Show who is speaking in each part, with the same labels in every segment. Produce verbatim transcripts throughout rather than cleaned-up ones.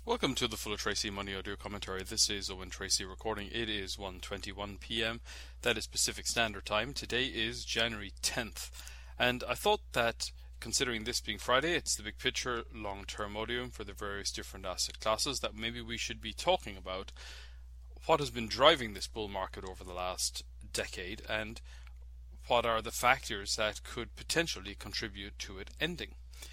Speaker 1: Welcome to the Full of Tracy Money Audio Commentary. This is Owen Tracy recording. It is one twenty-one p m That is Pacific Standard Time. Today is January tenth. And I thought that, considering this being Friday, it's the big picture, long-term audio for the various different asset classes, that maybe we should be talking about what has been driving this bull market over the last decade and what are the factors that could potentially contribute to it ending.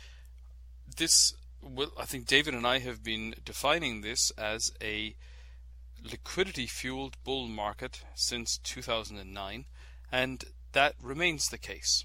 Speaker 1: This Well, I think David and I have been defining this as a liquidity-fueled bull market since two thousand nine, and that remains the case.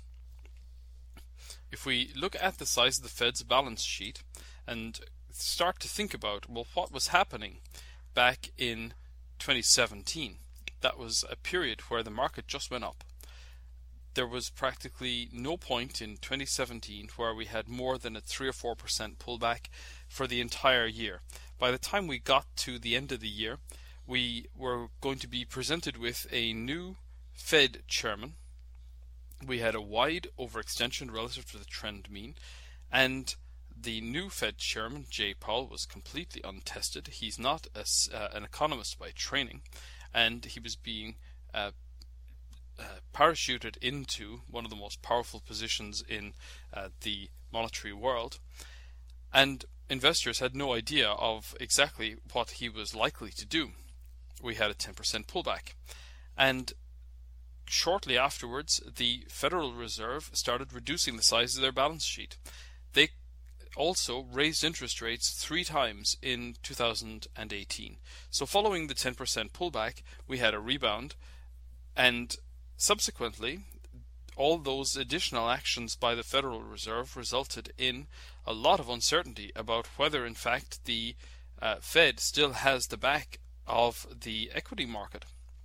Speaker 1: If we look at the size of the Fed's balance sheet and start to think about, well, what was happening back in twenty seventeen, that was a period where the market just went up. There was practically no point in twenty seventeen where we had more than a three or four percent pullback for the entire year. By the time we got to the end of the year, we were going to be presented with a new Fed chairman. We had a wide overextension relative to the trend mean, and the new Fed chairman, Jay Powell, was completely untested. He's not a, uh, an economist by training, and he was being uh, Uh, parachuted into one of the most powerful positions in uh, the monetary world, and investors had no idea of exactly what he was likely to do. We had a ten percent pullback, and shortly afterwards the Federal Reserve started reducing the size of their balance sheet. They also raised interest rates three times in two thousand eighteen. So following the ten percent pullback, we had a rebound, and subsequently, all those additional actions by the Federal Reserve resulted in a lot of uncertainty about whether, in fact, the uh, Fed still has the back of the equity market.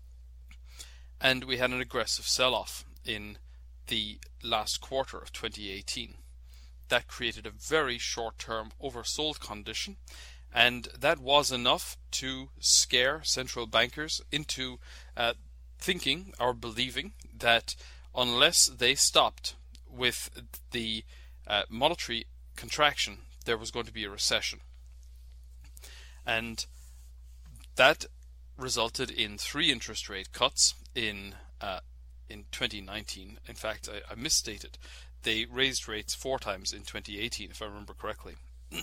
Speaker 1: And we had an aggressive sell-off in the last quarter of twenty eighteen. That created a very short-term oversold condition, and that was enough to scare central bankers into uh, thinking or believing that unless they stopped with the uh, monetary contraction, there was going to be a recession. And that resulted in three interest rate cuts in uh, in twenty nineteen. In fact, I, I misstated. They raised rates four times in twenty eighteen, if I remember correctly.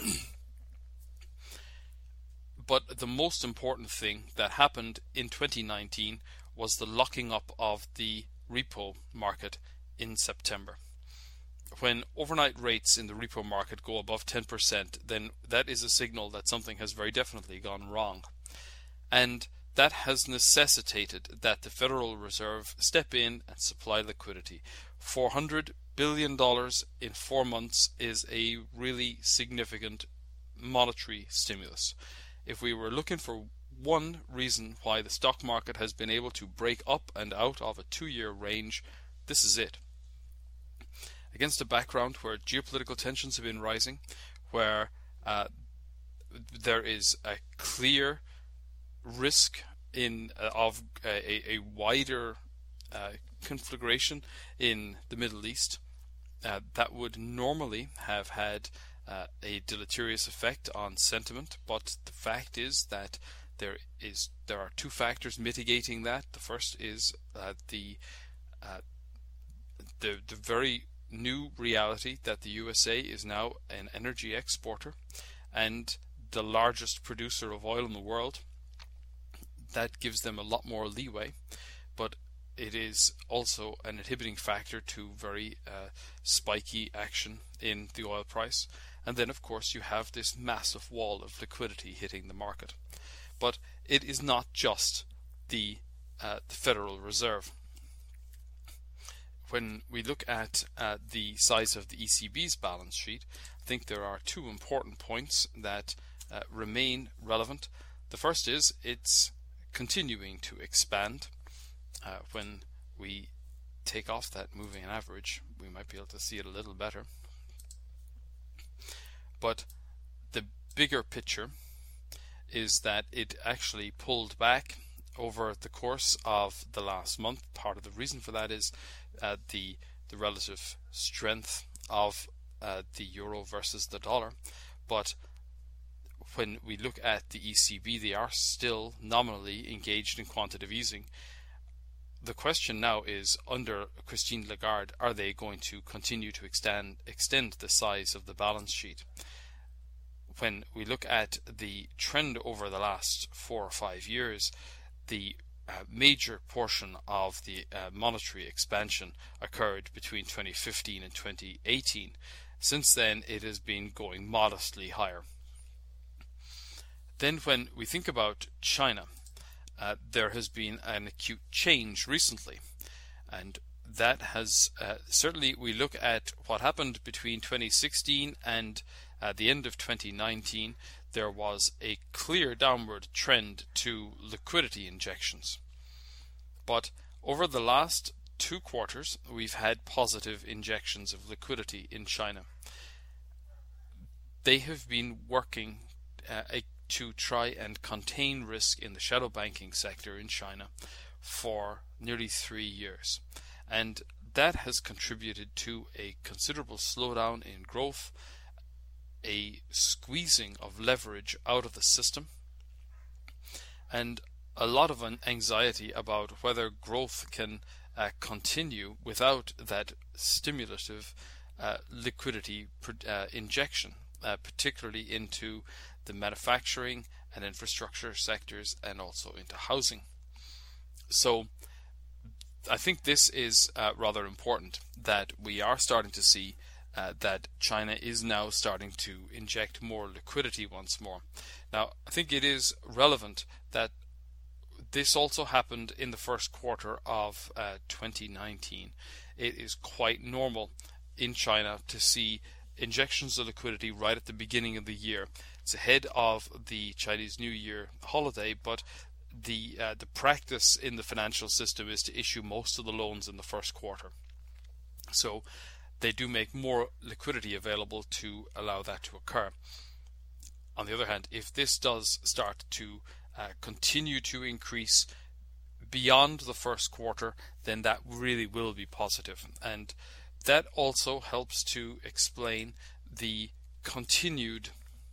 Speaker 1: But the most important thing that happened in twenty nineteen was the locking up of the repo market in September. When overnight rates in the repo market go above ten percent, then that is a signal that something has very definitely gone wrong. And that has necessitated that the Federal Reserve step in and supply liquidity. four hundred billion dollars in four months is a really significant monetary stimulus. If we were looking for one reason why the stock market has been able to break up and out of a two-year range, this is it. Against a background where geopolitical tensions have been rising, where uh, there is a clear risk in uh, of a, a wider uh, conflagration in the Middle East, uh, that would normally have had uh, a deleterious effect on sentiment, but the fact is that There is there are two factors mitigating that. The first is uh, the uh, the the very new reality that the U S A is now an energy exporter and the largest producer of oil in the world. That gives them a lot more leeway, but it is also an inhibiting factor to very uh, spiky action in the oil price. And then, of course, you have this massive wall of liquidity hitting the market. But it is not just the, uh, the Federal Reserve. When we look at uh, the size of the E C B's balance sheet, I think there are two important points that uh, remain relevant. The first is it's continuing to expand. Uh, when we take off that moving average, we might be able to see it a little better. But the bigger picture is that it actually pulled back over the course of the last month. Part of the reason for that is uh, the the relative strength of uh, the euro versus the dollar. But when we look at the E C B, they are still nominally engaged in quantitative easing. The question now is, under Christine Lagarde, are they going to continue to extend extend the size of the balance sheet? When we look at the trend over the last four or five years, the uh, major portion of the uh, monetary expansion occurred between twenty fifteen and twenty eighteen. Since then, it has been going modestly higher. Then when we think about China, uh, there has been an acute change recently, and that has uh, certainly, we look at what happened between twenty sixteen and at the end of twenty nineteen, there was a clear downward trend to liquidity injections. But over the last two quarters, we've had positive injections of liquidity in China. They have been working uh, a, to try and contain risk in the shadow banking sector in China for nearly three years. And that has contributed to a considerable slowdown in growth, a squeezing of leverage out of the system, and a lot of anxiety about whether growth can uh, continue without that stimulative uh, liquidity uh, injection, uh, particularly into the manufacturing and infrastructure sectors and also into housing. So I think this is uh, rather important, that we are starting to see Uh, that China is now starting to inject more liquidity once more. Now, I think it is relevant that this also happened in the first quarter of uh, twenty nineteen. It is quite normal in China to see injections of liquidity right at the beginning of the year. It's ahead of the Chinese New Year holiday, but the uh, the practice in the financial system is to issue most of the loans in the first quarter. So they do make more liquidity available to allow that to occur. On the other hand, if this does start to uh, continue to increase beyond the first quarter, then that really will be positive. And that also helps to explain the continued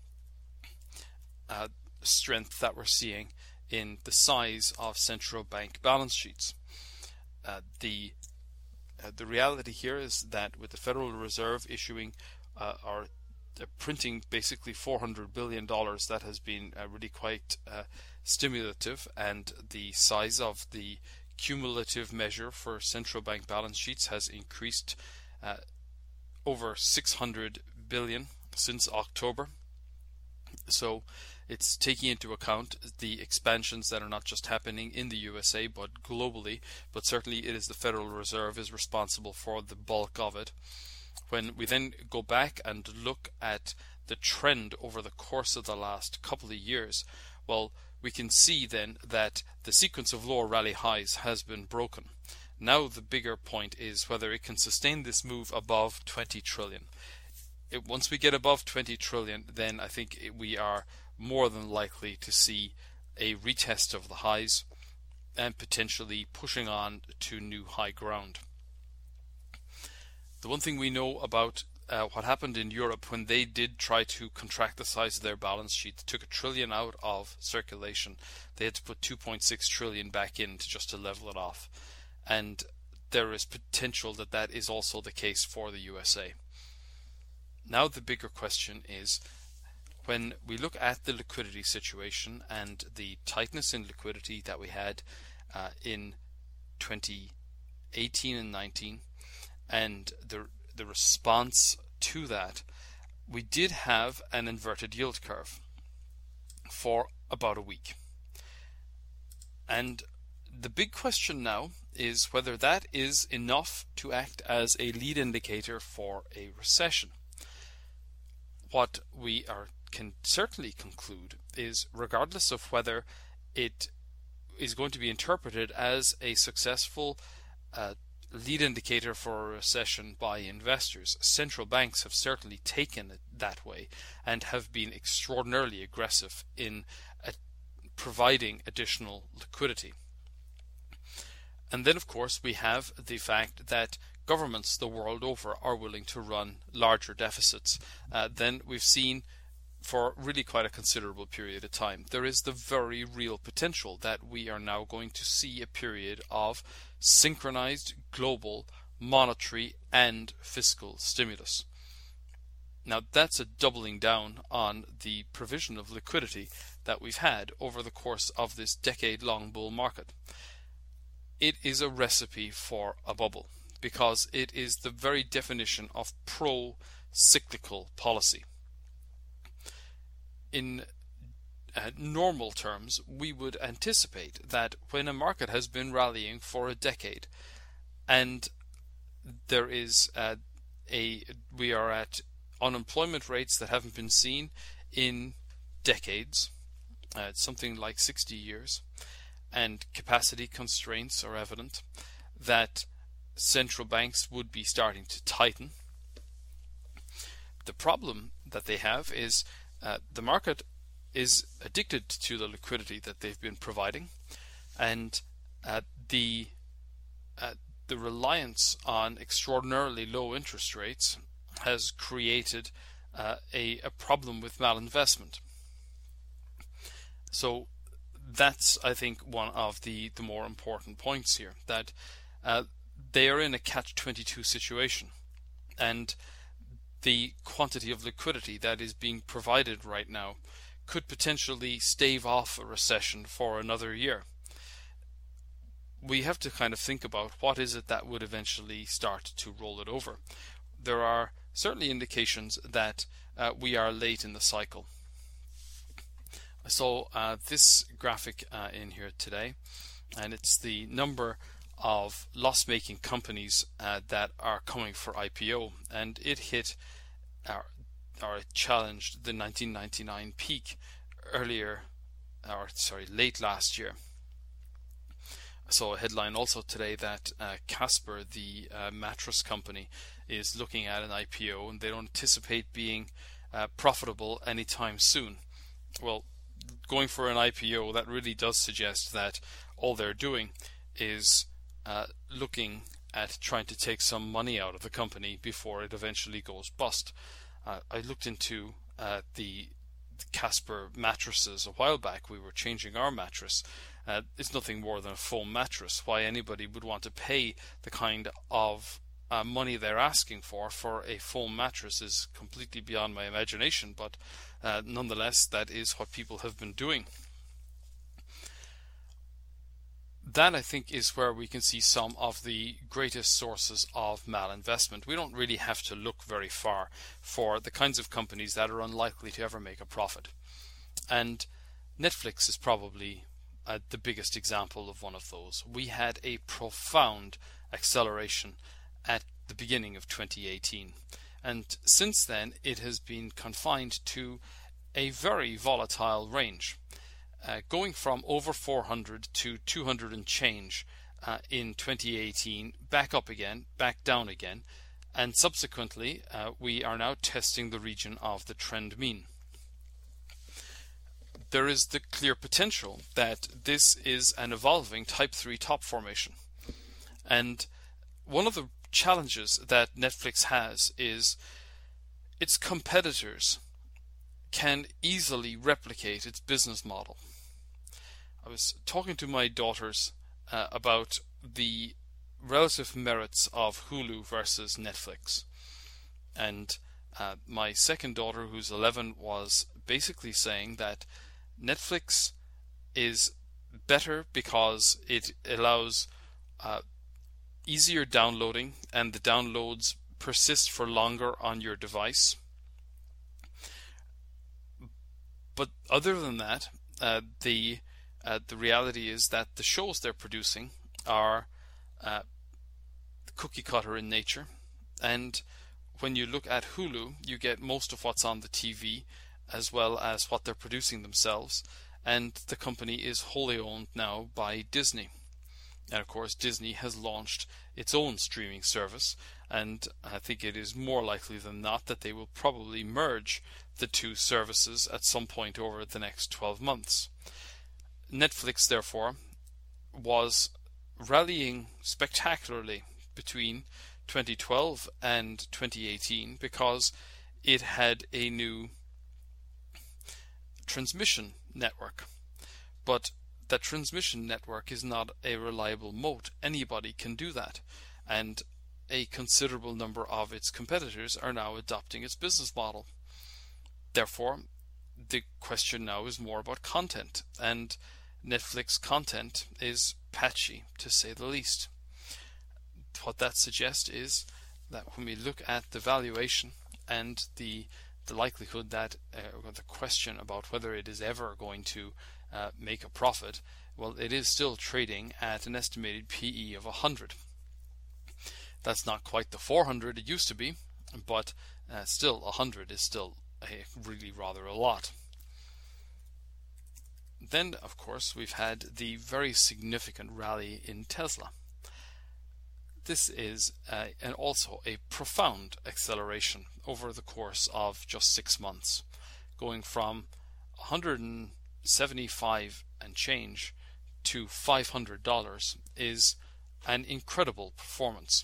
Speaker 1: uh, strength that we're seeing in the size of central bank balance sheets. Uh, the Uh, the reality here is that with the Federal Reserve issuing uh, or uh, printing basically four hundred billion dollars, that has been uh, really quite uh, stimulative, and the size of the cumulative measure for central bank balance sheets has increased uh, over six hundred billion since October. So it's taking into account the expansions that are not just happening in the U S A but globally, but certainly it is the Federal Reserve is responsible for the bulk of it. When we then go back and look at the trend over the course of the last couple of years, well, we can see then that the sequence of lower rally highs has been broken. Now the bigger point is whether it can sustain this move above twenty trillion. It, once we get above twenty trillion, then I think it, we are more than likely to see a retest of the highs and potentially pushing on to new high ground. The one thing we know about uh, what happened in Europe when they did try to contract the size of their balance sheet, took a trillion out of circulation. They had to put two point six trillion back in to just to level it off. And there is potential that that is also the case for the U S A. Now the bigger question is, when we look at the liquidity situation and the tightness in liquidity that we had uh, in twenty eighteen and nineteen, and the the response to that, we did have an inverted yield curve for about a week. And the big question now is whether that is enough to act as a lead indicator for a recession. What we are can certainly conclude is, regardless of whether it is going to be interpreted as a successful uh, lead indicator for a recession by investors, central banks have certainly taken it that way and have been extraordinarily aggressive in uh, providing additional liquidity. And then, of course, we have the fact that governments the world over are willing to run larger deficits uh, than we've seen for really quite a considerable period of time. There is the very real potential that we are now going to see a period of synchronized global monetary and fiscal stimulus. Now, that's a doubling down on the provision of liquidity that we've had over the course of this decade-long bull market. It is a recipe for a bubble, because it is the very definition of pro-cyclical policy. In uh, normal terms, we would anticipate that when a market has been rallying for a decade, and there is uh, a we are at unemployment rates that haven't been seen in decades, uh, something like sixty years, and capacity constraints are evident, that central banks would be starting to tighten. The problem that they have is uh, the market is addicted to the liquidity that they've been providing, and uh, the uh, the reliance on extraordinarily low interest rates has created uh, a, a problem with malinvestment. So that's, I think, one of the, the more important points here, that uh, they are in a catch twenty-two situation, and the quantity of liquidity that is being provided right now could potentially stave off a recession for another year. We have to kind of think about what is it that would eventually start to roll it over. There are certainly indications that uh, we are late in the cycle. I saw uh, this graphic uh, in here today, and it's the number of loss-making companies uh, that are coming for I P O, and it hit uh, or it challenged the nineteen ninety-nine peak earlier, or sorry, late last year. I saw a headline also today that uh, Casper, the uh, mattress company, is looking at an I P O, and they don't anticipate being uh, profitable anytime soon. Well, going for an I P O, that really does suggest that all they're doing is uh, looking at trying to take some money out of the company before it eventually goes bust. Uh, I looked into uh, the Casper mattresses a while back. We were changing our mattress. Uh, it's nothing more than a foam mattress. Why anybody would want to pay the kind of uh, money they're asking for for a foam mattress is completely beyond my imagination, but uh, nonetheless, that is what people have been doing. That, I think, is where we can see some of the greatest sources of malinvestment. We don't really have to look very far for the kinds of companies that are unlikely to ever make a profit. And Netflix is probably uh, the biggest example of one of those. We had a profound acceleration at the beginning of twenty eighteen. And since then, it has been confined to a very volatile range. Uh, going from over four hundred to two hundred and change uh, in twenty eighteen, back up again, back down again, and subsequently uh, we are now testing the region of the trend mean. There is the clear potential that this is an evolving type three top formation. And one of the challenges that Netflix has is its competitors can easily replicate its business model. I was talking to my daughters uh, about the relative merits of Hulu versus Netflix. And uh, my second daughter, who's eleven, was basically saying that Netflix is better because it allows uh, easier downloading, and the downloads persist for longer on your device. But other than that, uh, the Uh, the reality is that the shows they're producing are uh, cookie cutter in nature, and when you look at Hulu, you get most of what's on the T V as well as what they're producing themselves, and the company is wholly owned now by Disney. And of course, Disney has launched its own streaming service, and I think it is more likely than not that they will probably merge the two services at some point over the next twelve months. Netflix, therefore, was rallying spectacularly between twenty twelve and twenty eighteen because it had a new transmission network. But that transmission network is not a reliable moat. Anybody can do that, and a considerable number of its competitors are now adopting its business model. Therefore, the question now is more about content, and Netflix content is patchy, to say the least. What that suggests is that when we look at the valuation and the the likelihood that, uh, or the question about whether it is ever going to uh, make a profit, well, it is still trading at an estimated P E of one hundred. That's not quite the four hundred it used to be, but uh, still one hundred is still a, really rather a lot. Then, of course, we've had the very significant rally in Tesla. This is uh, and also a profound acceleration over the course of just six months, going from one hundred seventy-five and change to five hundred dollars is an incredible performance.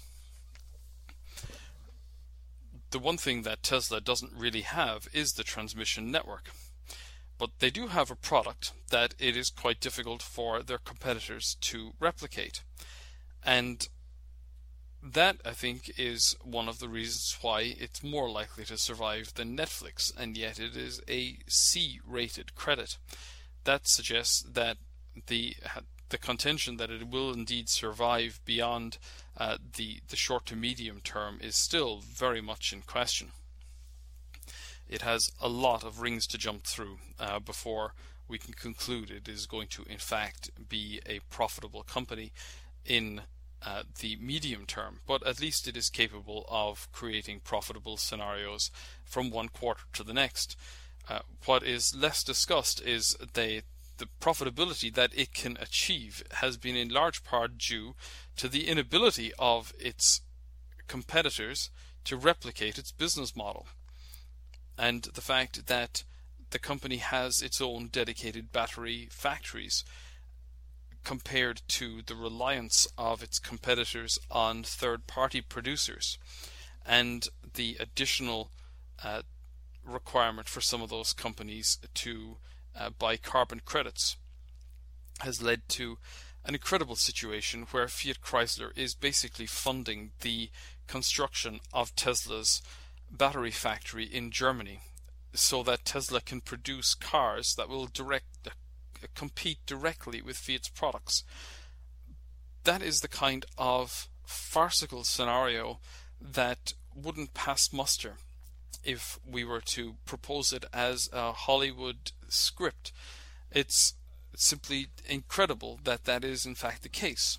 Speaker 1: The one thing that Tesla doesn't really have is the transmission network. But they do have a product that it is quite difficult for their competitors to replicate. And that, I think, is one of the reasons why it's more likely to survive than Netflix, and yet it is a C-rated credit. That suggests that the the contention that it will indeed survive beyond uh, the, the short to medium term is still very much in question. It has a lot of rings to jump through uh, before we can conclude it is going to in fact be a profitable company in uh, the medium term, but at least it is capable of creating profitable scenarios from one quarter to the next. Uh, what is less discussed is they, the profitability that it can achieve has been in large part due to the inability of its competitors to replicate its business model, and the fact that the company has its own dedicated battery factories compared to the reliance of its competitors on third-party producers, and the additional uh, requirement for some of those companies to uh, buy carbon credits has led to an incredible situation where Fiat Chrysler is basically funding the construction of Tesla's battery factory in Germany, so that Tesla can produce cars that will direct uh, compete directly with Fiat's products. That is the kind of farcical scenario that wouldn't pass muster if we were to propose it as a Hollywood script. It's simply incredible that that is in fact the case.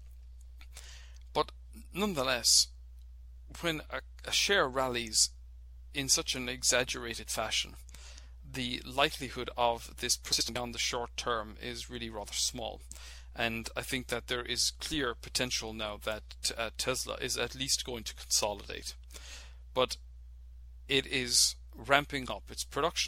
Speaker 1: But nonetheless, when a, a share rallies in such an exaggerated fashion, the likelihood of this persisting on the short term is really rather small. And I think that there is clear potential now that uh, Tesla is at least going to consolidate. But it is ramping up its production.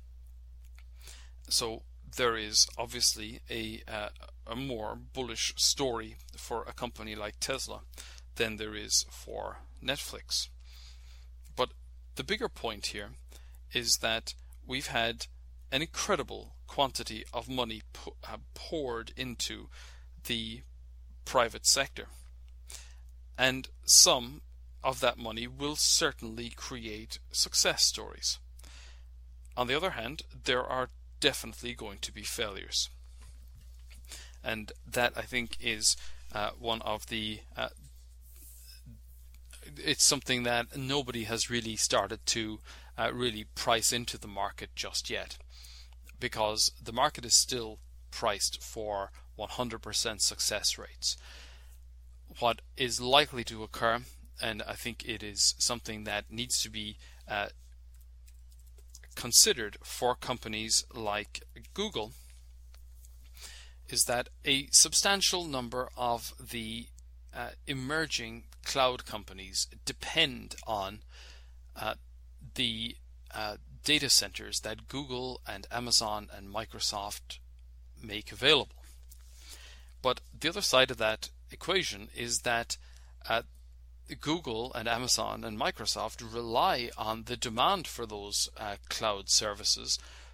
Speaker 1: So there is obviously a, uh, a more bullish story for a company like Tesla than there is for Netflix. But the bigger point here is that we've had an incredible quantity of money po- uh, poured into the private sector, and some of that money will certainly create success stories. On the other hand, there are definitely going to be failures, and that, I think, is uh, one of the uh, it's something that nobody has really started to uh, really price into the market just yet, because the market is still priced for one hundred percent success rates. What is likely to occur, and I think it is something that needs to be uh, considered for companies like Google, is that a substantial number of the uh, emerging cloud companies depend on uh, the uh, data centers that Google and Amazon and Microsoft make available. But the other side of that equation is that uh, Google and Amazon and Microsoft rely on the demand for those uh, cloud services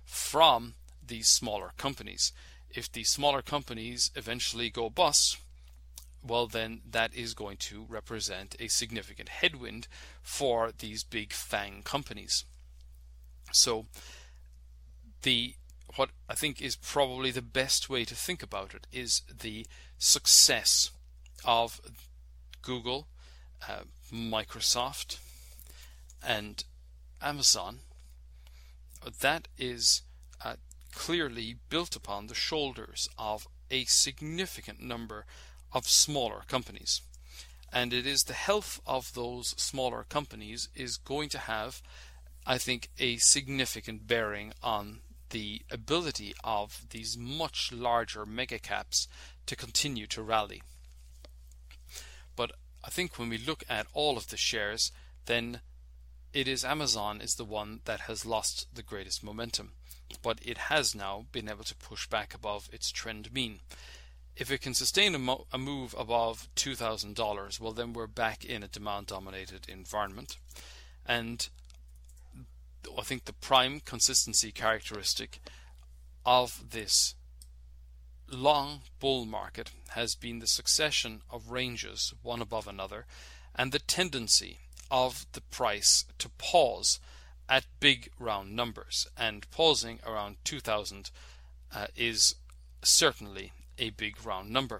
Speaker 1: from these smaller companies. If these smaller companies eventually go bust, well, then that is going to represent a significant headwind for these big FANG companies. So the what I think is probably the best way to think about it is the success of Google, uh, Microsoft, and Amazon. That is uh, clearly built upon the shoulders of a significant number of smaller companies. And it is the health of those smaller companies is going to have, I think, a significant bearing on the ability of these much larger mega caps to continue to rally. But I think when we look at all of the shares, then it is Amazon is the one that has lost the greatest momentum. But it has now been able to push back above its trend mean. If it can sustain a, mo- a move above two thousand dollars, well, then we're back in a demand-dominated environment. And I think the prime consistency characteristic of this long bull market has been the succession of ranges, one above another, and the tendency of the price to pause at big round numbers. And pausing around two thousand uh, is certainly a big round number.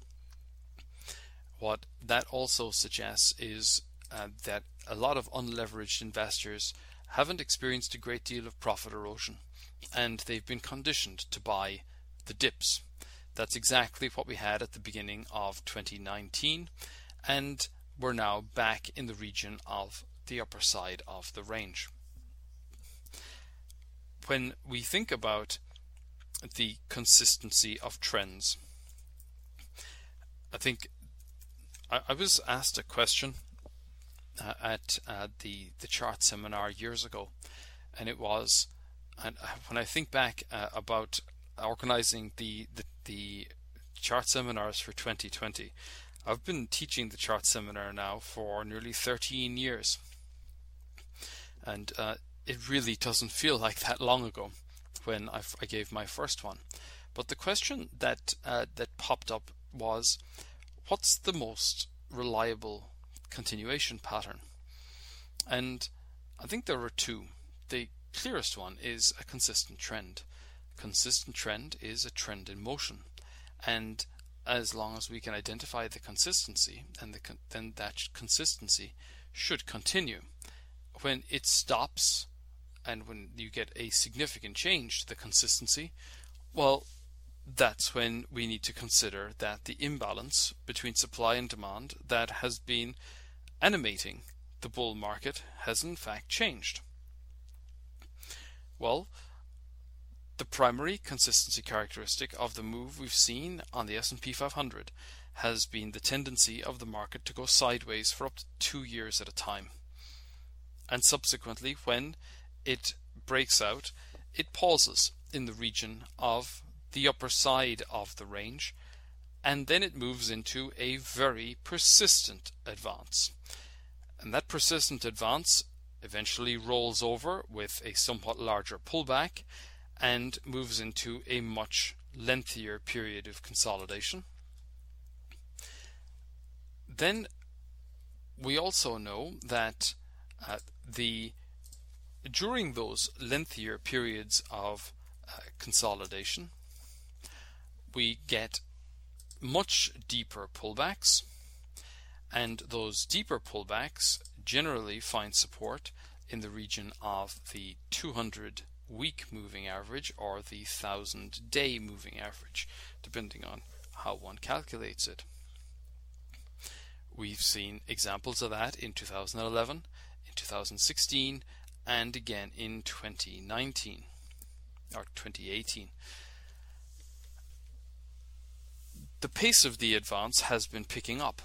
Speaker 1: What that also suggests is uh, that a lot of unleveraged investors haven't experienced a great deal of profit erosion, and they've been conditioned to buy the dips. That's exactly what we had at the beginning of twenty nineteen, and we're now back in the region of the upper side of the range. When we think about the consistency of trends, I think I, I was asked a question uh, at uh, the the chart seminar years ago, and it was, and when I think back uh, about organizing the, the the chart seminars for twenty twenty, I've been teaching the chart seminar now for nearly thirteen years, and uh, it really doesn't feel like that long ago when I, I gave my first one. But the question that uh, that popped up was, what's the most reliable continuation pattern? And I think there are two. The clearest one is a consistent trend. Consistent trend is a trend in motion, and as long as we can identify the consistency, and the con- then that consistency should continue. When it stops, and when you get a significant change to the consistency, well, that's when we need to consider that the imbalance between supply and demand that has been animating the bull market has in fact changed. Well, the primary consistency characteristic of the move we've seen on the S and P five hundred has been the tendency of the market to go sideways for up to two years at a time. And subsequently, when it breaks out, it pauses in the region of the upper side of the range, and then it moves into a very persistent advance. And that persistent advance eventually rolls over with a somewhat larger pullback and moves into a much lengthier period of consolidation. Then we also know that uh, the during those lengthier periods of uh, consolidation, we get much deeper pullbacks, and those deeper pullbacks generally find support in the region of the two hundred week moving average or the one thousand day moving average, depending on how one calculates it. We've seen examples of that in two thousand eleven, in two thousand sixteen, and again in twenty nineteen or twenty eighteen. The pace of the advance has been picking up.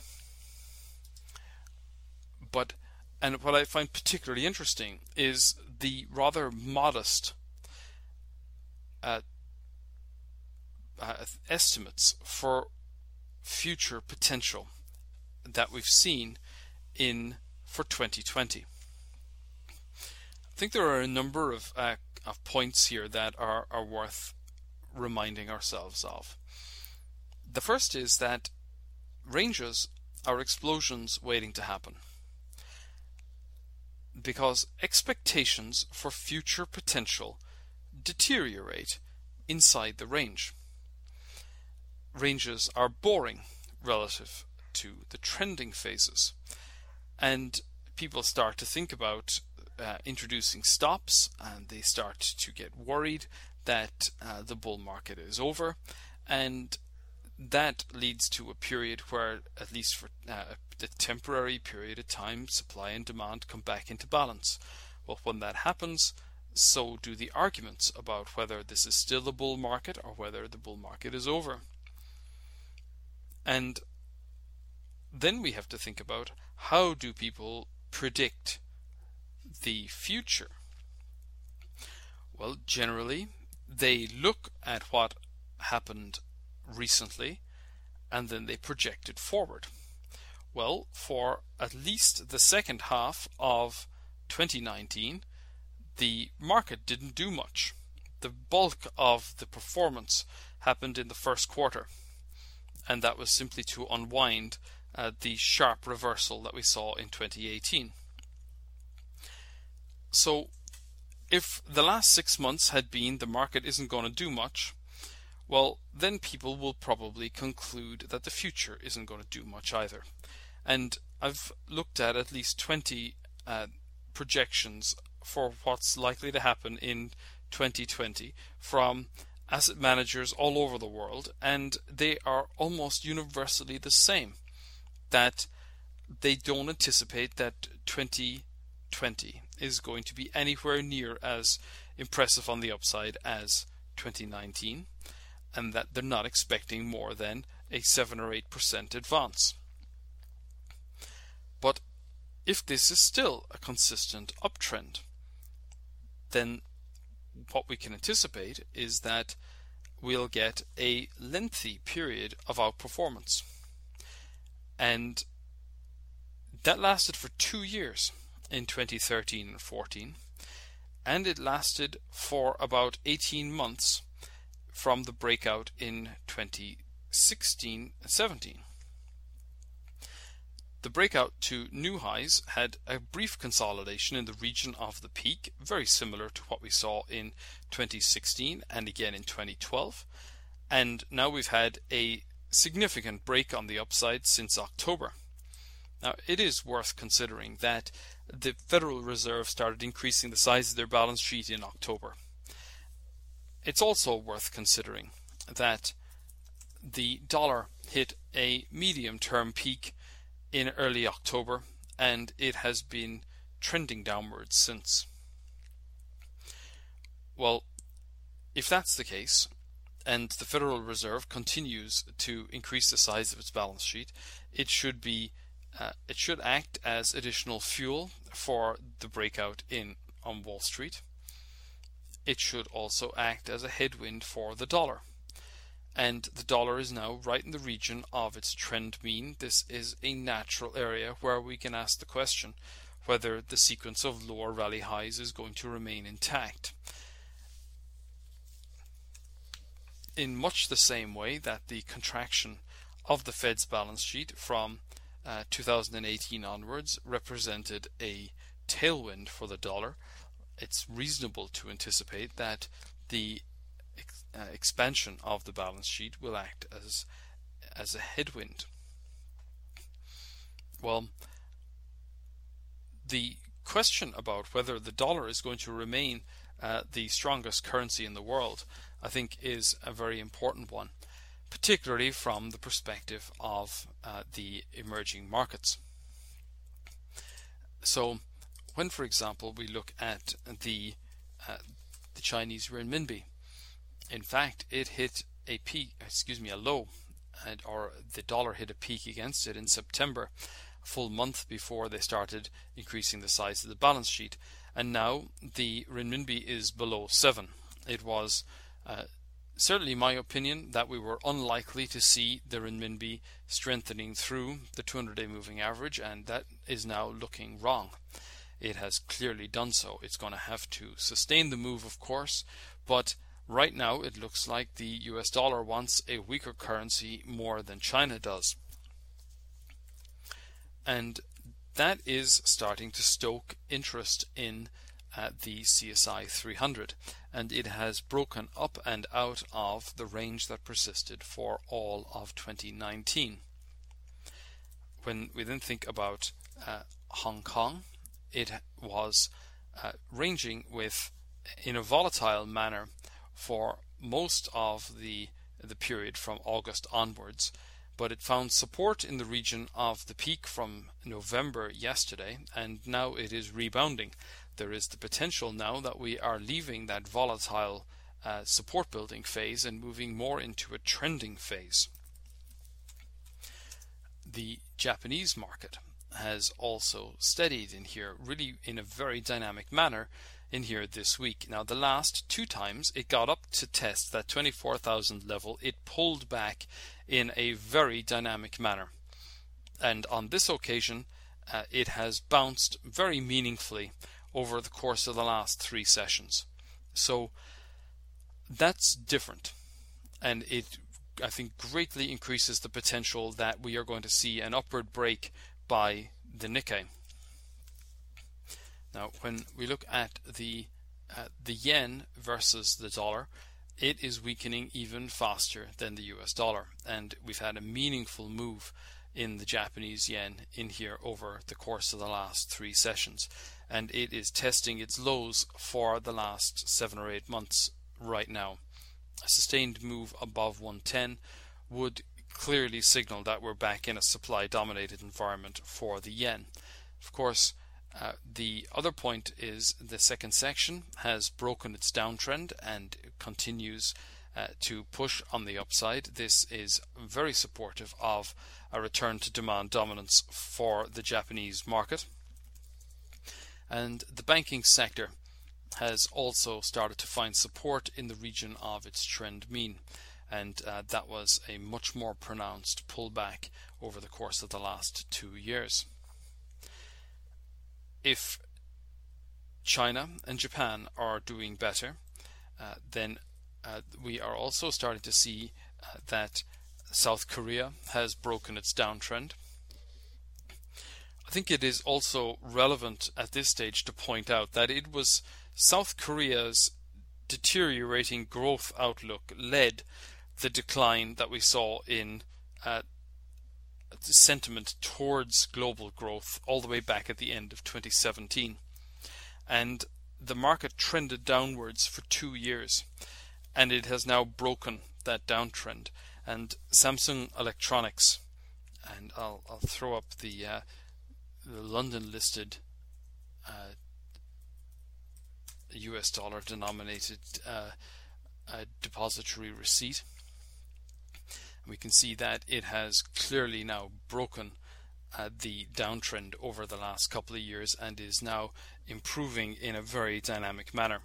Speaker 1: But, and what I find particularly interesting is the rather modest uh, uh, estimates for future potential that we've seen in for twenty twenty. I think there are a number of uh, of points here that are, are worth reminding ourselves of. The first is that ranges are explosions waiting to happen, because expectations for future potential deteriorate inside the range. Ranges are boring relative to the trending phases, and people start to think about uh, introducing stops, and they start to get worried that uh, the bull market is over, and that leads to a period where, at least for uh, the temporary period of time, supply and demand come back into balance. Well, when that happens, so do the arguments about whether this is still a bull market or whether the bull market is over. And then we have to think about, how do people predict the future? Well, generally, they look at what happened recently and then they project it forward. Well, for at least the second half of twenty nineteen, the market didn't do much. The bulk of the performance happened in the first quarter, and that was simply to unwind uh, the sharp reversal that we saw in twenty eighteen. So if the last six months had been the market isn't going to do much, well, then people will probably conclude that the future isn't going to do much either. And I've looked at at least twenty uh, projections for what's likely to happen in twenty twenty from asset managers all over the world, and they are almost universally the same, that they don't anticipate that twenty twenty is going to be anywhere near as impressive on the upside as twenty nineteen, and that they're not expecting more than a seven or eight percent advance. But if this is still a consistent uptrend, then what we can anticipate is that we'll get a lengthy period of outperformance. And that lasted for two years in twenty thirteen and fourteen, and it lasted for about eighteen months from the breakout in twenty sixteen and seventeen. The breakout to new highs had a brief consolidation in the region of the peak, very similar to what we saw in twenty sixteen and again in twenty twelve. And now we've had a significant break on the upside since October. Now, it is worth considering that the Federal Reserve started increasing the size of their balance sheet in October. It's also worth considering that the dollar hit a medium-term peak in early October, and it has been trending downwards since. Well, if that's the case, and the Federal Reserve continues to increase the size of its balance sheet, it should be uh, it should act as additional fuel for the breakout in on Wall Street. It should also act as a headwind for the dollar. And the dollar is now right in the region of its trend mean. This is a natural area where we can ask the question whether the sequence of lower rally highs is going to remain intact. In much the same way that the contraction of the Fed's balance sheet from uh, two thousand eighteen onwards represented a tailwind for the dollar, it's reasonable to anticipate that the Uh, expansion of the balance sheet will act as as a headwind. Well, the question about whether the dollar is going to remain uh, the strongest currency in the world, I think, is a very important one, particularly from the perspective of uh, the emerging markets. So, when, for example, we look at the uh, the Chinese renminbi, in fact, it hit a peak, excuse me, a low, and, or the dollar hit a peak against it in September, a full month before they started increasing the size of the balance sheet. And now the renminbi is below seven. It was uh, certainly my opinion that we were unlikely to see the renminbi strengthening through the two hundred day moving average, and that is now looking wrong. it has clearly done so. It's going to have to sustain the move, of course, but right now it looks like the U S dollar wants a weaker currency more than China does. And that is starting to stoke interest in uh, the C S I three hundred, and it has broken up and out of the range that persisted for all of twenty nineteen. When we then think about uh, Hong Kong, it was uh, ranging with in a volatile manner for most of the the period from August onwards, but it found support in the region of the peak from November yesterday, and now it is rebounding. There is the potential now that we are leaving that volatile uh, support building phase and moving more into a trending phase. The Japanese market has also steadied in here, really in a very dynamic manner in here this week. Now, the last two times it got up to test that twenty-four thousand level, it pulled back in a very dynamic manner. And on this occasion, uh, it has bounced very meaningfully over the course of the last three sessions. So that's different. And it, I think, greatly increases the potential that we are going to see an upward break by the Nikkei. Now, when we look at the uh, the yen versus the dollar, it is weakening even faster than the U S dollar, and we've had a meaningful move in the Japanese yen in here over the course of the last three sessions, and it is testing its lows for the last seven or eight months right now. A sustained move above one ten would clearly signal that we're back in a supply-dominated environment for the yen. Of course, Uh, the other point is the second section has broken its downtrend and continues uh, to push on the upside. This is very supportive of a return to demand dominance for the Japanese market. And the banking sector has also started to find support in the region of its trend mean, and uh, that was a much more pronounced pullback over the course of the last two years. If China and Japan are doing better, uh, then uh, we are also starting to see uh, that South Korea has broken its downtrend. I think it is also relevant at this stage to point out that it was South Korea's deteriorating growth outlook led the decline that we saw in uh, the sentiment towards global growth all the way back at the end of twenty seventeen. And the market trended downwards for two years, and it has now broken that downtrend. And Samsung Electronics, and I'll, I'll throw up the, uh, the London listed uh, U S dollar denominated uh, uh, depository receipt. We can see that it has clearly now broken uh, the downtrend over the last couple of years and is now improving in a very dynamic manner.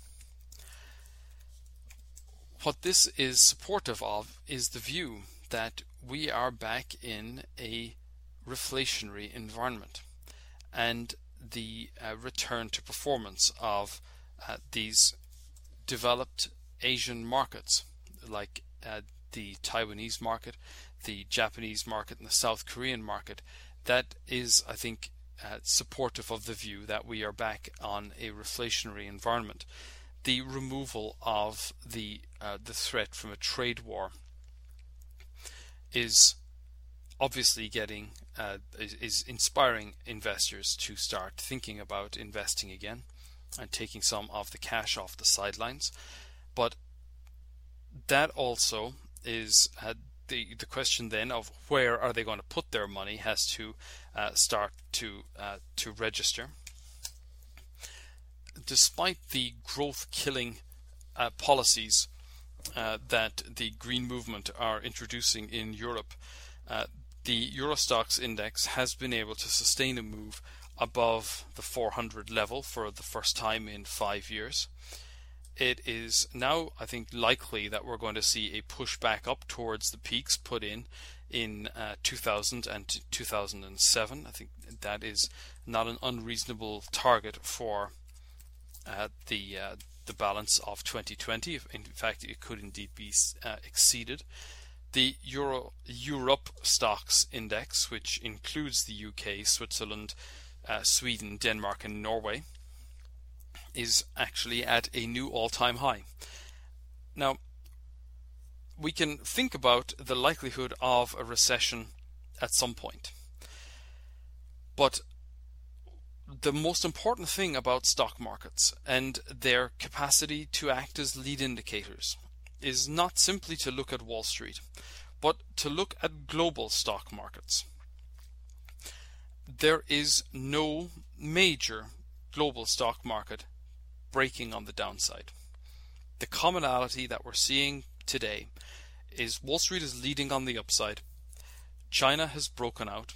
Speaker 1: What this is supportive of is the view that we are back in a reflationary environment, and the uh, return to performance of uh, these developed Asian markets like uh, the Taiwanese market, the Japanese market, and the South Korean market. That is, I think, uh, supportive of the view that we are back on a reflationary environment. The removal of the uh, the threat from a trade war is obviously getting uh, is, is inspiring investors to start thinking about investing again and taking some of the cash off the sidelines. But that also is uh, the the question then of where are they going to put their money has to uh, start to uh, to register. Despite the growth-killing uh, policies uh, that the Green Movement are introducing in Europe, uh, the Euro Stoxx index has been able to sustain a move above the four hundred level for the first time in five years. It is now, I think, likely that we're going to see a push back up towards the peaks put in in uh, two thousand and two thousand seven. I think that is not an unreasonable target for uh, the uh, the balance of twenty twenty. In fact, it could indeed be uh, exceeded. The Euro Europe Stocks Index, which includes the U K, Switzerland, uh, Sweden, Denmark, and Norway, is actually at a new all-time high. Now, we can think about the likelihood of a recession at some point. But the most important thing about stock markets and their capacity to act as lead indicators is not simply to look at Wall Street, but to look at global stock markets. There is no major global stock market breaking on the downside. The commonality that we're seeing today is Wall Street is leading on the upside. China has broken out.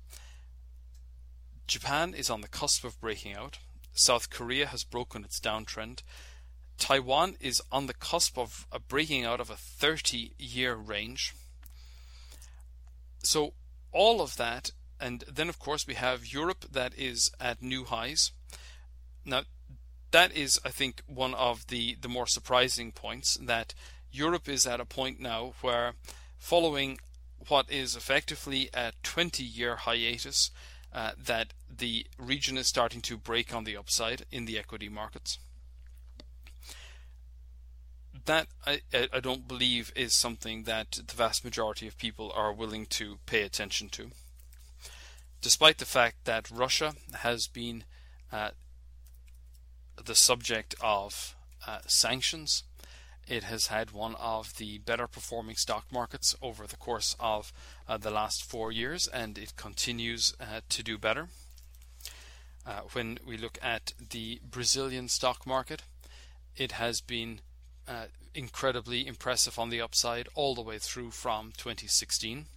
Speaker 1: Japan is on the cusp of breaking out. South Korea has broken its downtrend. Taiwan is on the cusp of a breaking out of a thirty-year range. So all of that, and then of course we have Europe that is at new highs. Now that is, I think, one of the, the more surprising points, that Europe is at a point now where, following what is effectively a twenty-year hiatus, uh, that the region is starting to break on the upside in the equity markets. That, I, I don't believe, is something that the vast majority of people are willing to pay attention to. Despite the fact that Russia has been uh, the subject of uh, sanctions, it has had one of the better performing stock markets over the course of uh, the last four years, and it continues uh, to do better. Uh, when we look at the Brazilian stock market, it has been uh, incredibly impressive on the upside all the way through from twenty sixteen.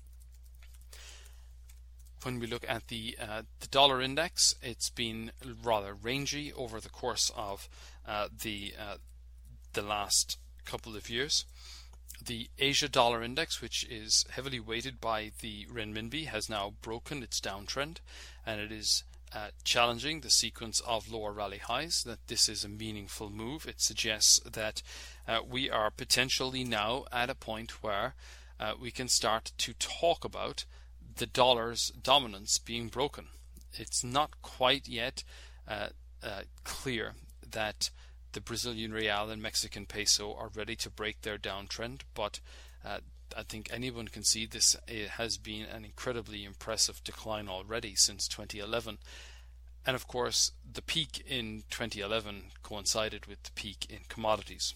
Speaker 1: When we look at the uh, the dollar index, it's been rather rangy over the course of uh, the uh, the last couple of years. The Asia dollar index, which is heavily weighted by the renminbi, has now broken its downtrend, and it is uh, challenging the sequence of lower rally highs. That this is a meaningful move. It suggests that uh, we are potentially now at a point where uh, we can start to talk about the dollar's dominance being broken. It's not quite yet uh, uh, clear that the Brazilian real and Mexican peso are ready to break their downtrend, but uh, I think anyone can see this. It has been an incredibly impressive decline already since twenty eleven. And of course, the peak in twenty eleven coincided with the peak in commodities.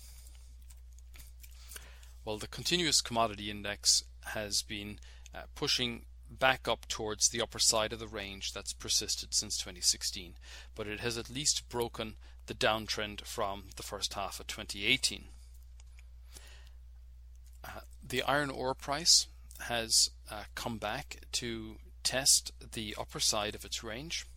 Speaker 1: Well, the continuous commodity index has been uh, pushing back up towards the upper side of the range that's persisted since twenty sixteen, but it has at least broken the downtrend from the first half of twenty eighteen. Uh, the iron ore price has uh, come back to test the upper side of its range,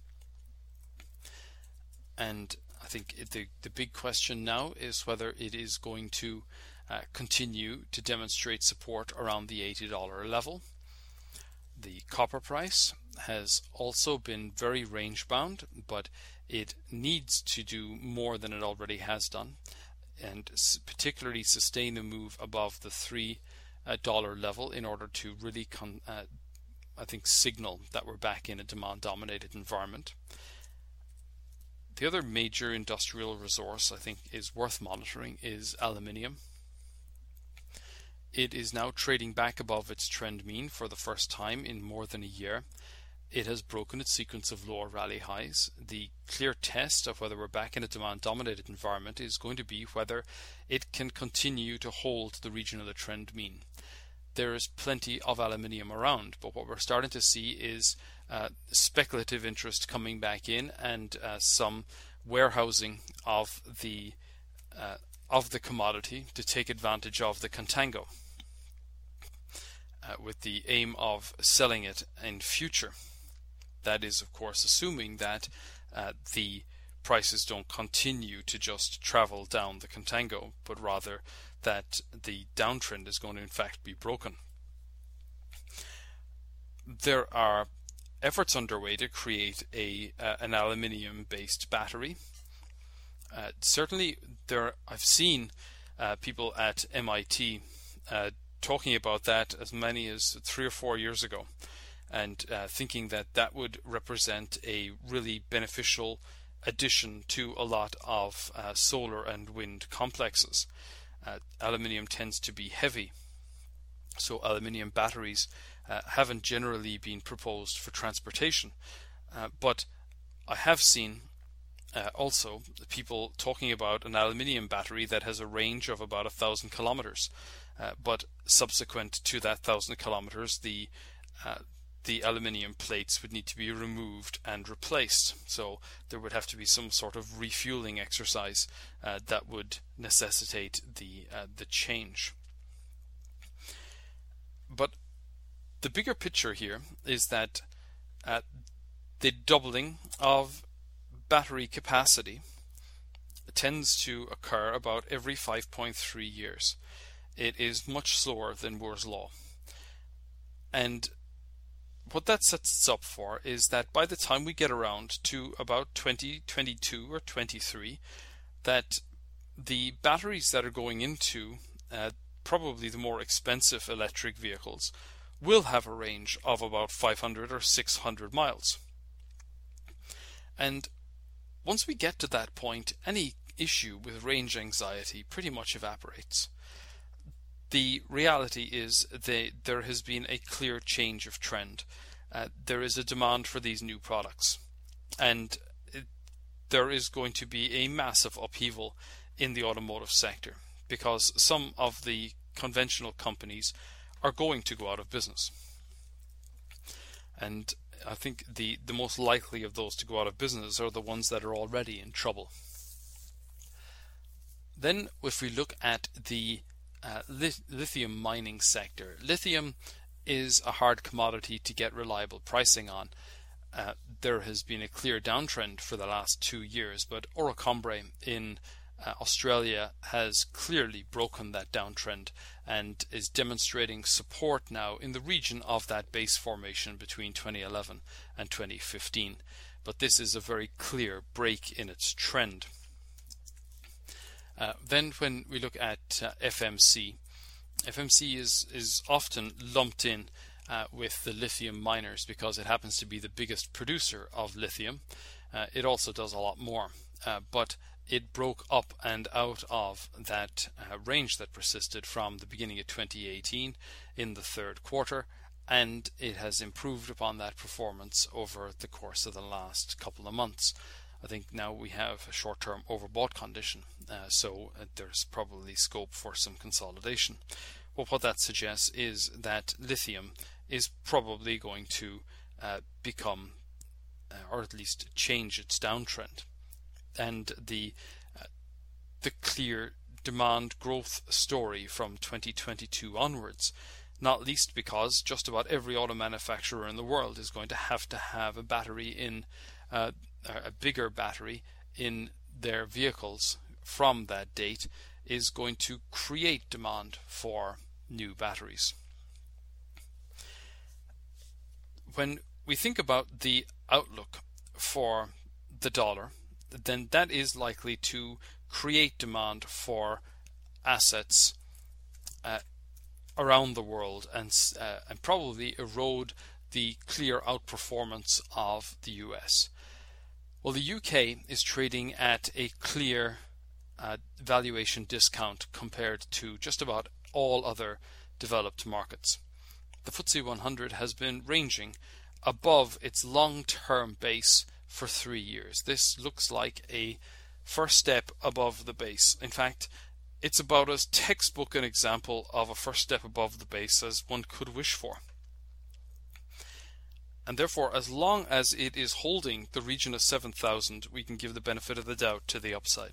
Speaker 1: and I think the, the big question now is whether it is going to uh, continue to demonstrate support around the eighty dollar level. The copper price has also been very range bound, but it needs to do more than it already has done, and particularly sustain a move above the three dollar level in order to really, con uh, I think, signal that we're back in a demand-dominated environment. The other major industrial resource I think is worth monitoring is aluminium. It is now trading back above its trend mean for the first time in more than a year. It has broken its sequence of lower rally highs. The clear test of whether we're back in a demand-dominated environment is going to be whether it can continue to hold the region of the trend mean. There is plenty of aluminium around, but what we're starting to see is uh, speculative interest coming back in, and uh, some warehousing of the uh, of the commodity to take advantage of the contango, uh, with the aim of selling it in future. That is, of course, assuming that uh, the prices don't continue to just travel down the contango, but rather that the downtrend is going to in fact be broken. there are efforts underway to create a uh, an aluminium-based battery. Uh, certainly, there I've seen uh, people at M I T uh, talking about that as many as three or four years ago, and uh, thinking that that would represent a really beneficial addition to a lot of uh, solar and wind complexes. Uh, aluminium tends to be heavy, so aluminium batteries uh, haven't generally been proposed for transportation, uh, but I have seen uh, also people talking about an aluminium battery that has a range of about a thousand kilometers, uh, but subsequent to that thousand kilometers, the uh, the aluminium plates would need to be removed and replaced. So there would have to be some sort of refueling exercise uh, that would necessitate the uh, the change. But the bigger picture here is that uh, the doubling of battery capacity tends to occur about every five point three years. It is much slower than Moore's Law. And what that sets us up for is that by the time we get around to about twenty twenty-two or twenty-three, that the batteries that are going into uh, probably the more expensive electric vehicles will have a range of about five hundred or six hundred miles. And once we get to that point, any issue with range anxiety pretty much evaporates. The reality is that there has been a clear change of trend. Uh, there is a demand for these new products, and it, there is going to be a massive upheaval in the automotive sector because some of the conventional companies are going to go out of business. And I think the, the most likely of those to go out of business are the ones that are already in trouble. Then if we look at the uh, li- lithium mining sector, lithium is a hard commodity to get reliable pricing on. Uh, there has been a clear downtrend for the last two years, but Orocobre in uh, Australia has clearly broken that downtrend and is demonstrating support now in the region of that base formation between twenty eleven and twenty fifteen. But this is a very clear break in its trend. Uh, then when we look at uh, F M C, F M C is, is often lumped in uh, with the lithium miners because it happens to be the biggest producer of lithium. Uh, it also does a lot more, uh, but it broke up and out of that uh, range that persisted from the beginning of twenty eighteen in the third quarter, and it has improved upon that performance over the course of the last couple of months. I think now we have a short-term overbought condition, uh, so uh, there's probably scope for some consolidation. Well, what that suggests is that lithium is probably going to uh, become, uh, or at least change its downtrend, and the uh, the clear demand growth story from twenty twenty-two onwards. Not least because just about every auto manufacturer in the world is going to have to have a battery in. Uh, a bigger battery in their vehicles from that date is going to create demand for new batteries. When we think about the outlook for the dollar, then that is likely to create demand for assets uh, around the world and, uh, and probably erode the clear outperformance of the U S. Well, the U K is trading at a clear uh, valuation discount compared to just about all other developed markets. The F T S E one hundred has been ranging above its long-term base for three years. This looks like a first step above the base. In fact, it's about as textbook an example of a first step above the base as one could wish for. And therefore, as long as it is holding the region of seven thousand, we can give the benefit of the doubt to the upside.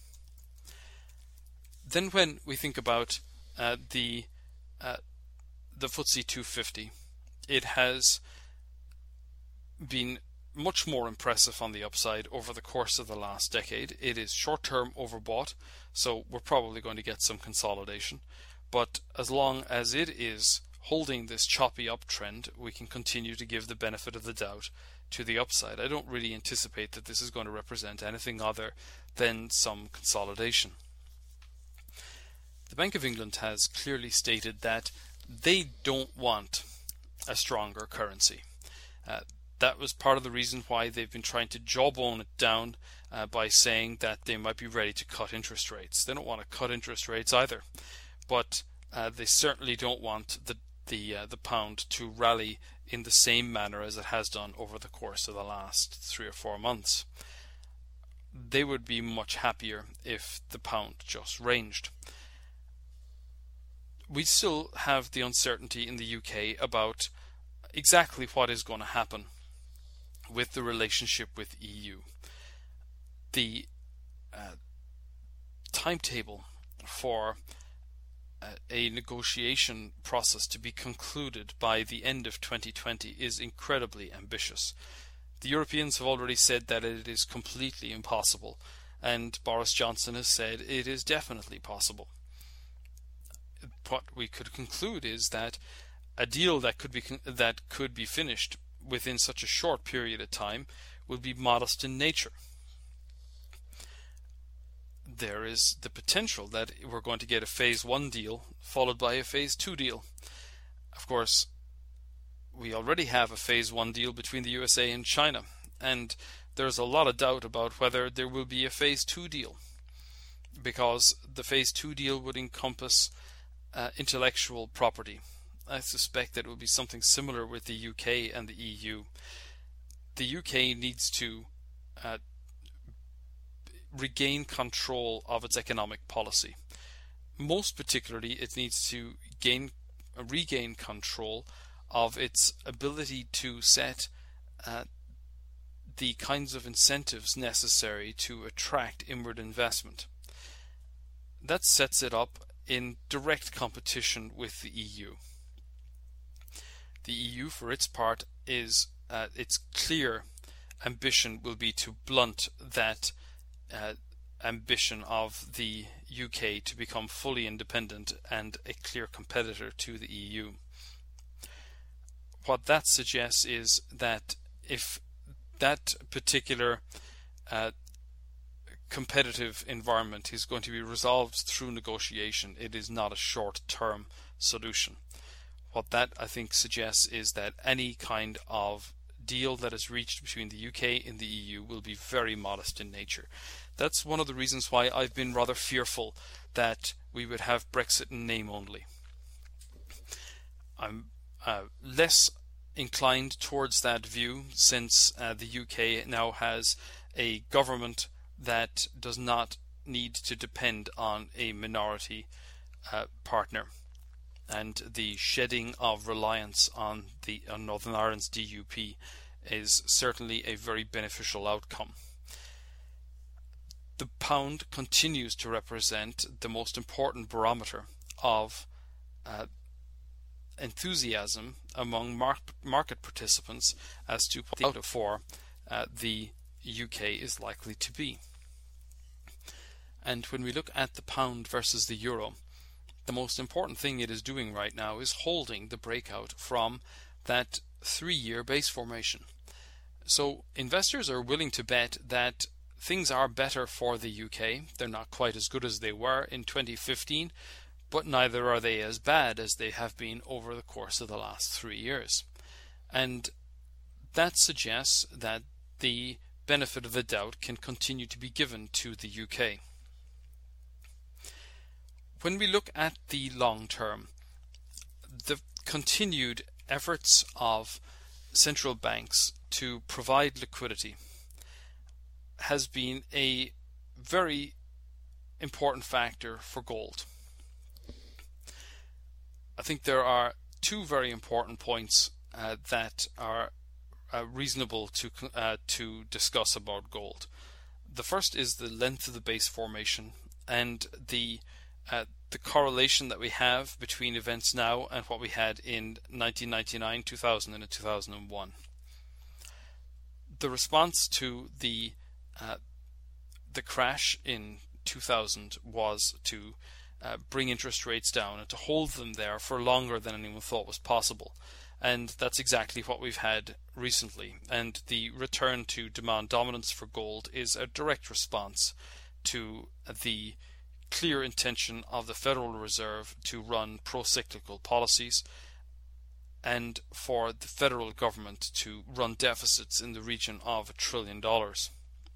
Speaker 1: Then when we think about uh, the uh, the F T S E two fifty, it has been much more impressive on the upside over the course of the last decade. It is short-term overbought, so we're probably going to get some consolidation. But as long as it is holding this choppy uptrend, we can continue to give the benefit of the doubt to the upside. I don't really anticipate that this is going to represent anything other than some consolidation. The Bank of England has clearly stated that they don't want a stronger currency. Uh, that was part of the reason why they've been trying to jawbone it down uh, by saying that they might be ready to cut interest rates. They don't want to cut interest rates either, but uh, they certainly don't want the the uh, the pound to rally in the same manner as it has done over the course of the last three or four months. They would be much happier if the pound just ranged. We still have the uncertainty in the U K about exactly what is going to happen with the relationship with E U. The uh, timetable for uh, a negotiation process to be concluded by the end of twenty twenty is incredibly ambitious. The Europeans have already said that it is completely impossible, and Boris Johnson has said it is definitely possible. What we could conclude is that a deal that could be that could be finished within such a short period of time will be modest in nature. There is the potential that we're going to get a phase one deal followed by a phase two deal. Of course, we already have a phase one deal between the U S A and China, and there's a lot of doubt about whether there will be a phase two deal, because the phase two deal would encompass uh, intellectual property. I suspect that it will be something similar with the U K and the E U. The U K needs to uh, regain control of its economic policy. Most particularly, it needs to gain, uh, regain control of its ability to set uh, the kinds of incentives necessary to attract inward investment. That sets it up in direct competition with the E U. The E U, for its part, is uh, its clear ambition will be to blunt that uh, ambition of the U K to become fully independent and a clear competitor to the E U. What that suggests is that if that particular uh, competitive environment is going to be resolved through negotiation, it is not a short-term solution. What that, I think, suggests is that any kind of deal that is reached between the U K and the E U will be very modest in nature. That's one of the reasons why I've been rather fearful that we would have Brexit in name only. I'm uh, less inclined towards that view since uh, the U K now has a government that does not need to depend on a minority uh, partner. And the shedding of reliance on the on Northern Ireland's D U P is certainly a very beneficial outcome. The pound continues to represent the most important barometer of uh, enthusiasm among mar- market participants as to what the outlook for uh, the U K is likely to be. And when we look at the pound versus the euro, the most important thing it is doing right now is holding the breakout from that three-year base formation. So investors are willing to bet that things are better for the U K. They're not quite as good as they were in twenty fifteen, but neither are they as bad as they have been over the course of the last three years. And that suggests that the benefit of the doubt can continue to be given to the U K. When we look at the long term, the continued efforts of central banks to provide liquidity has been a very important factor for gold. I think there are two very important points uh, that are uh, reasonable to uh, to discuss about gold. The first is the length of the base formation and the Uh, the correlation that we have between events now and what we had in nineteen ninety-nine, two thousand, and two thousand one. The response to the uh, the crash in two thousand was to uh, bring interest rates down and to hold them there for longer than anyone thought was possible. And that's exactly what we've had recently. And the return to demand dominance for gold is a direct response to the clear intention of the Federal Reserve to run pro-cyclical policies and for the federal government to run deficits in the region of a trillion dollars.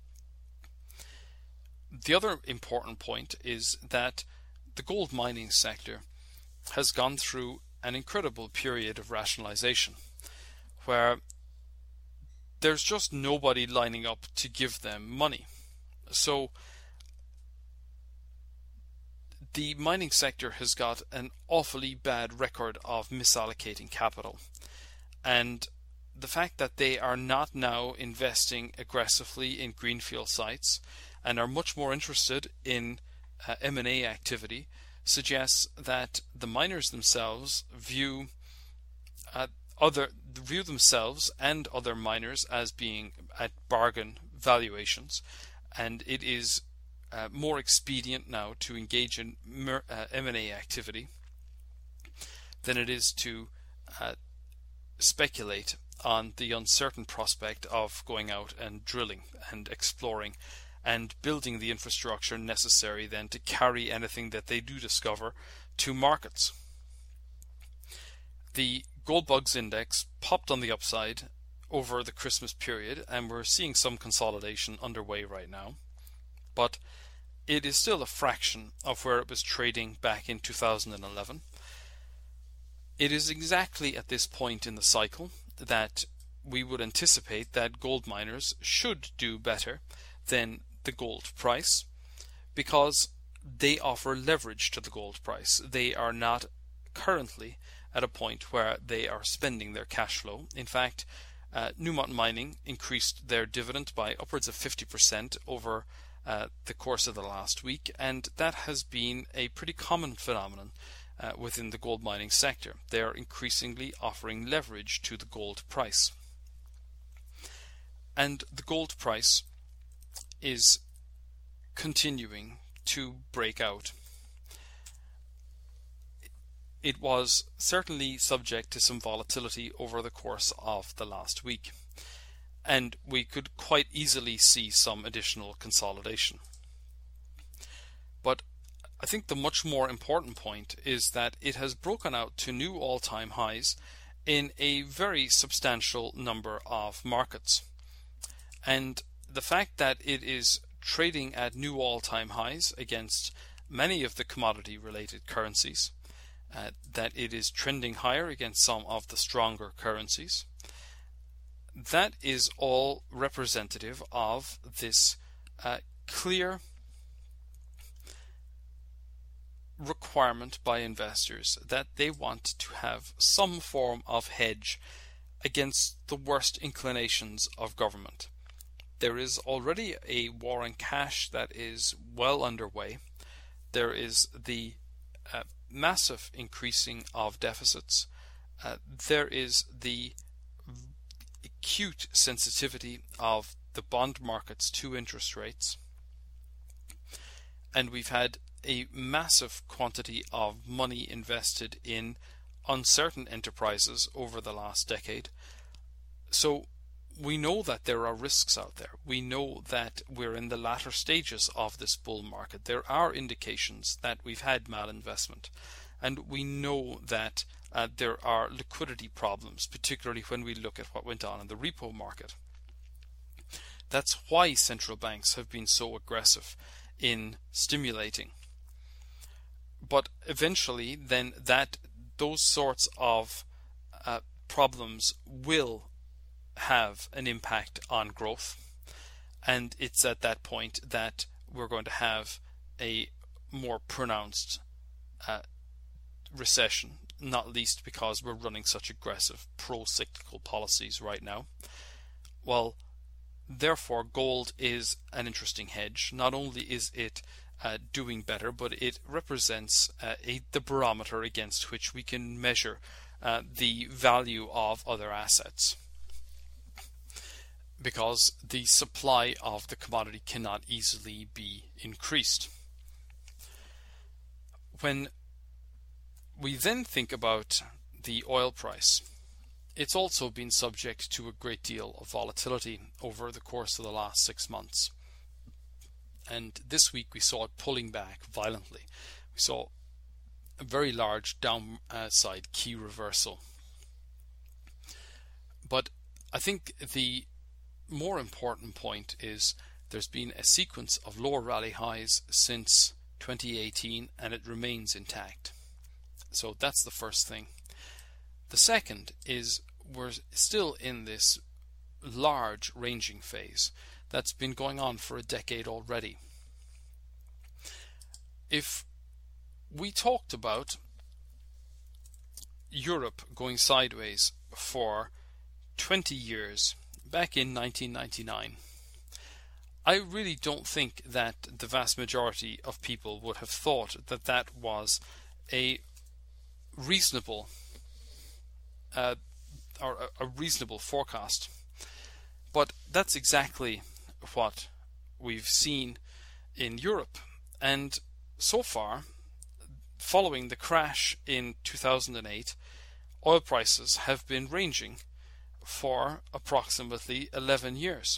Speaker 1: The other important point is that the gold mining sector has gone through an incredible period of rationalization where there's just nobody lining up to give them money. So the mining sector has got an awfully bad record of misallocating capital, and the fact that they are not now investing aggressively in greenfield sites and are much more interested in uh, M and A activity suggests that the miners themselves view uh, other view themselves and other miners as being at bargain valuations, and it is uh, more expedient now to engage in mer- uh, M and A activity than it is to uh, speculate on the uncertain prospect of going out and drilling and exploring and building the infrastructure necessary then to carry anything that they do discover to markets. The Gold Bugs Index popped on the upside over the Christmas period, and we're seeing some consolidation underway right now, but it is still a fraction of where it was trading back in two thousand eleven. It is exactly at this point in the cycle that we would anticipate that gold miners should do better than the gold price, because they offer leverage to the gold price. They are not currently at a point where they are spending their cash flow. In fact, uh, Newmont Mining increased their dividend by upwards of fifty percent over uh, the course of the last week, and that has been a pretty common phenomenon uh, within the gold mining sector. They are increasingly offering leverage to the gold price. And the gold price is continuing to break out. It was certainly subject to some volatility over the course of the last week, and we could quite easily see some additional consolidation. But I think the much more important point is that it has broken out to new all-time highs in a very substantial number of markets. And the fact that it is trading at new all-time highs against many of the commodity-related currencies, uh, that it is trending higher against some of the stronger currencies, that is all representative of this uh, clear requirement by investors that they want to have some form of hedge against the worst inclinations of government. There is already a war on cash that is well underway. There is the uh, massive increasing of deficits. Uh, there is the acute sensitivity of the bond markets to interest rates. And we've had a massive quantity of money invested in uncertain enterprises over the last decade. So we know that there are risks out there. We know that we're in the latter stages of this bull market. There are indications that we've had malinvestment, and we know that uh, there are liquidity problems, particularly when we look at what went on in the repo market. That's why central banks have been so aggressive in stimulating. But eventually, then, that those sorts of uh, problems will have an impact on growth, and it's at that point that we're going to have a more pronounced uh, recession, not least because we're running such aggressive pro-cyclical policies right now. Well, therefore, gold is an interesting hedge. Not only is it uh, doing better, but it represents uh, a, the barometer against which we can measure uh, the value of other assets, because the supply of the commodity cannot easily be increased. when we then think about the oil price, it's also been subject to a great deal of volatility over the course of the last six months. And this week we saw it pulling back violently. We saw a very large downside key reversal. But I think the more important point is there's been a sequence of lower rally highs since twenty eighteen, and it remains intact. So that's the first thing. The second is we're still in this large ranging phase that's been going on for a decade already. If we talked about Europe going sideways for twenty years back in nineteen ninety-nine, I really don't think that the vast majority of people would have thought that that was a reasonable uh, or a reasonable forecast. But that's exactly what we've seen in Europe, and so far, following the crash in two thousand eight, oil prices have been ranging for approximately eleven years.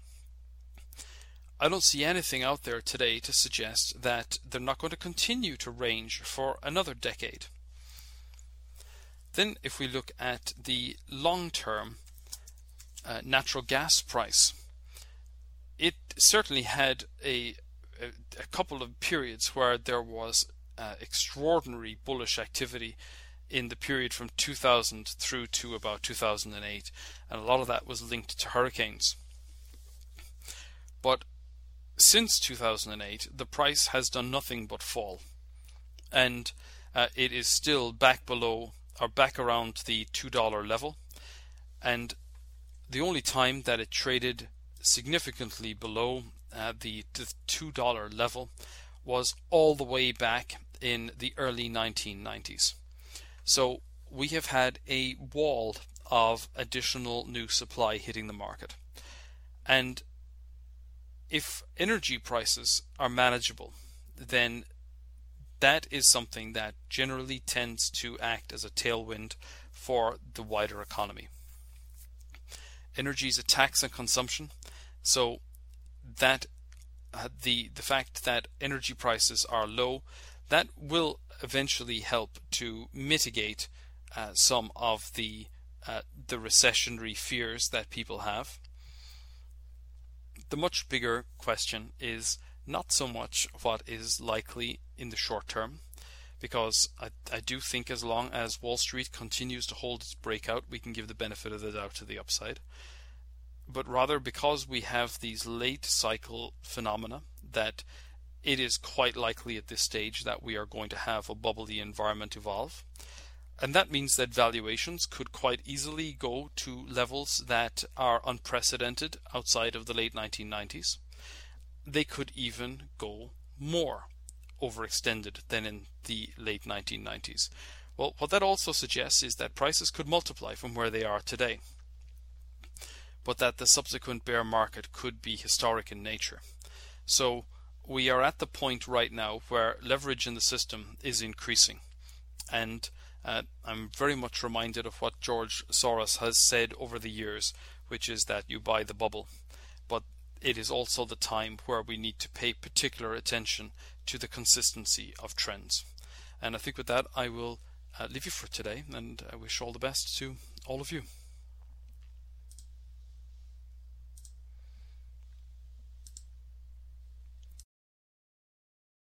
Speaker 1: I don't see anything out there today to suggest that they're not going to continue to range for another decade. Then if we look at the long-term uh, natural gas price, it certainly had a, a, a couple of periods where there was uh, extraordinary bullish activity in the period from two thousand through to about two thousand eight, and a lot of that was linked to hurricanes. But since two thousand eight, the price has done nothing but fall, and uh, it is still back below or back around the two dollar level, and the only time that it traded significantly below uh, the, the two dollar level was all the way back in the early nineteen nineties. So we have had a wall of additional new supply hitting the market. And if energy prices are manageable, then that is something that generally tends to act as a tailwind for the wider economy. Energy is a tax on consumption, so that uh, the the fact that energy prices are low, that will eventually help to mitigate uh, some of the uh, the recessionary fears that people have. The much bigger question is not so much what is likely in the short term, because I, I do think as long as Wall Street continues to hold its breakout, we can give the benefit of the doubt to the upside. But rather because we have these late cycle phenomena, that it is quite likely at this stage that we are going to have a bubbly environment evolve. And that means that valuations could quite easily go to levels that are unprecedented outside of the late nineteen nineties. They could even go more overextended than in the late nineteen nineties. Well, what that also suggests is that prices could multiply from where they are today, but that the subsequent bear market could be historic in nature. So we are at the point right now where leverage in the system is increasing, and uh, I'm very much reminded of what George Soros has said over the years, which is that you buy the bubble. But it is also the time where we need to pay particular attention to the consistency of trends. And I think with that I will uh, leave you for today, and I wish all the best to all of you.